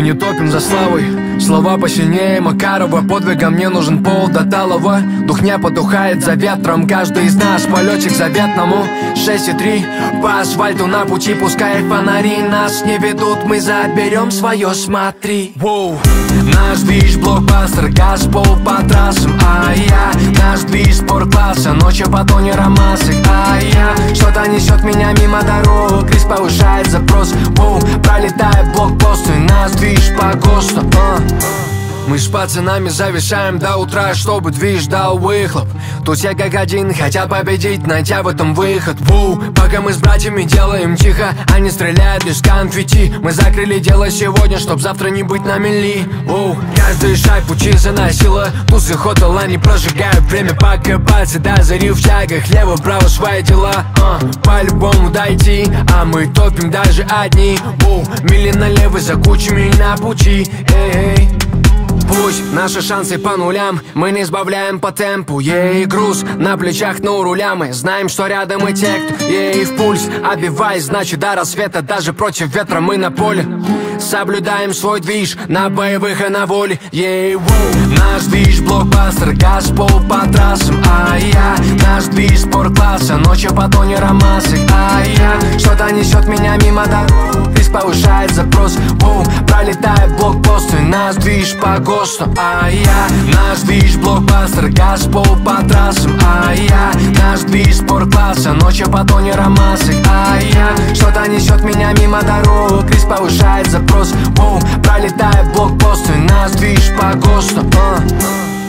Мы не топим за славой, слова посильнее Макарова. Подвигом мне нужен пол до талого. Дух не потухает за ветром, каждый из нас полете к заветному. 6,3 по асфальту на пути, пускай фонари нас не ведут, мы заберем свое, смотри. Воу. Наш движ блокбастер, газ пол по трассам, наш движ спорт-класса, ночью по тонерам масок, что-то несет меня мимо дорог, риск повышает запрос. Воу. Пролетает блокпосты, наш движ по ГОСТу. Мы с пацанами зависаем до утра, чтобы движ дал выхлоп. Тут все как один хотят победить, найдя в этом выход. Воу. Пока мы с братьями делаем тихо, они стреляют из конфетти. Мы закрыли дело сегодня, чтоб завтра не быть на мели. Воу. Каждый шаг пути заносила, тузы хотел, они прожигают время, пока пальцы до зари в тягах, лево-право свои дела. По-любому дойти, а мы топим даже одни. Воу. Мили налево за кучами на пути. Эй. Пусть наши шансы по нулям, мы не сбавляем по темпу. Ей груз на плечах, но у руля мы знаем, что рядом и те, кто ей в пульс. Обиваясь, значит до рассвета, даже против ветра мы на поле. Соблюдаем свой движ на боевых и на воле. Ей наш движ блокбастер, газ пол по трассам, наш движ спорт-класса, ночью по тонерам масок, что-то несет меня мимо дорог, риск повышает запрос. Воу. Пролетает блокпосты, наш движ по ГОСТу, наш движ блокбастер, газ пол по трассам, наш движ спорт-класса, ночью по тонерам масок, что-то несет меня мимо дорог, риск повышает запрос. Воу. Пролетает блокпосты, наш движ по ГОСТу.